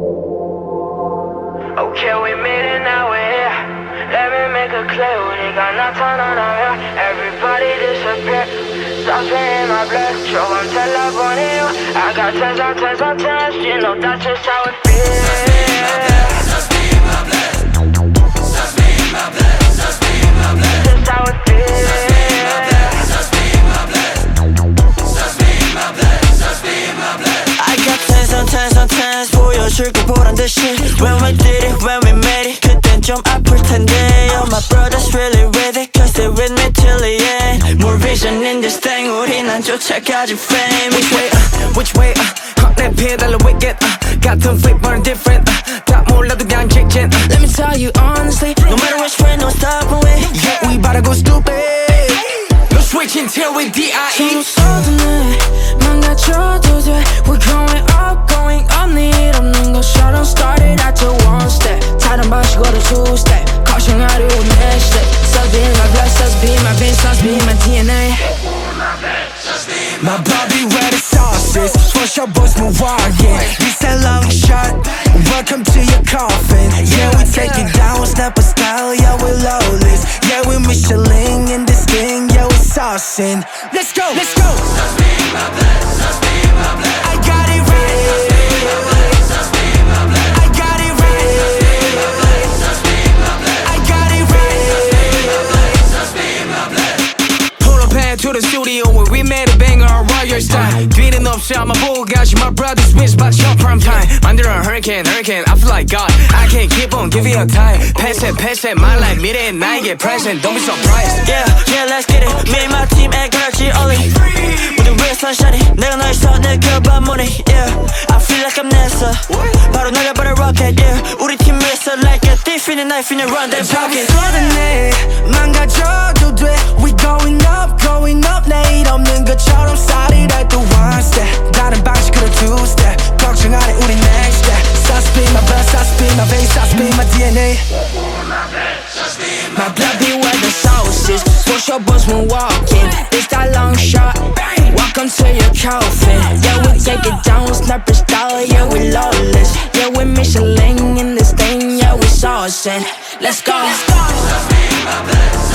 Okay, we made it, now we're here. Let me make it clear, 우리가 나타나면 everybody disappear. Stop spinning my blood, 조금 달라보네요. I got tens on tens on tens, you know that's just how it feels. Stop spinning my blood, stop spinning my blood, stop spinning my blood. That's how it feels. Stop spinning my blood, stop spinning my blood, stop spinning my blood. I got tens on tens on tens 보여줄 거 보란 듯이 When we did it, when we made it 그땐 좀 아플 텐데 All my brothers really with it Cause they're with me till the end More vision in this thing 우린 안 쫓아가지 fame Which way, 내 페달로 wicked 같은 flip but different 다 몰라도 그냥 직진 Let me tell you honestly No matter which way, no stopping way Yeah, we about to go stupid No switch until we D.I.E. 서도 내 망가져도 돼 We're going up need 없는 것처럼 Started at the one step 다른 방식으로 two step 걱정하려 내 step Sauce be in my blood, sauce be in my veins Sauce be in my DNA My body where the sauce is Push your boys move walking This a long shot Welcome to your coffin Yeah, we take it down Snap a style Yeah, we lawless Yeah, we Michelin in this thing Yeah, we saucing Let's go, let's go Stop spinning my blood, stop spinning my blood. I got it right Stop spinning my blood, I got it right stop spinning my blood, I got it right stop spinning my blood. Pull up head to the studio where we made a banger on Royal style 뒤는 없이 아마 보고 가시 My brothers wish about your prime time 만들어 hurricane I feel like God I can't keep on giving you time Pass it my life 미래엔 나에게 present Don't be surprised Yeah, let's get it Me and my team ain't energy only 모든 위에 sunshine 내가 널 서 느껴봐 money Yeah, I feel like I'm NASA 바로 날려버려 rocket Yeah, 우리 팀 racer like a thief in the knife in the run their pocket 내 망가져도 돼 We going up 내일 없는 것처럼 Started at the one step 다른 방식으로 two step 걱정 안 해 우리 next step Sauce be my blood, sauce be my veins Sauce be my DNA My blood be where the sauce is Push your boys when walking It's that long shot Welcome to your coffin Yeah, we take it down Sniper style Yeah, we lawless Yeah, we Michelin in this thing Yeah, we saucing Let's go Stop spinning my blood.